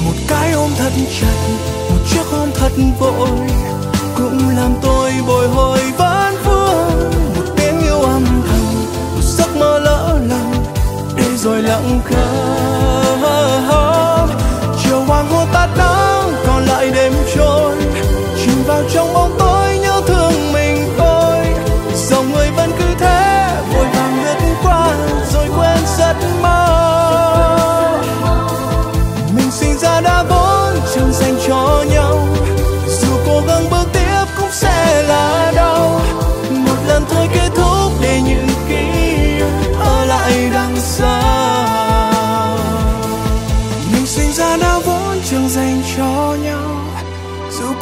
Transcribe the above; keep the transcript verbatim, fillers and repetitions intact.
một cái ôm thật chặt, một chiếc hôn thật vội, cũng làm tôi bồi hồi vẫn vương. Một tiếng yêu âm thầm, một giấc mơ lỡ lầm, để rồi lặng thầm. Chiều hoàng hôn tắt nắng, còn lại đêm trôi, chìm vào trong bóng tối.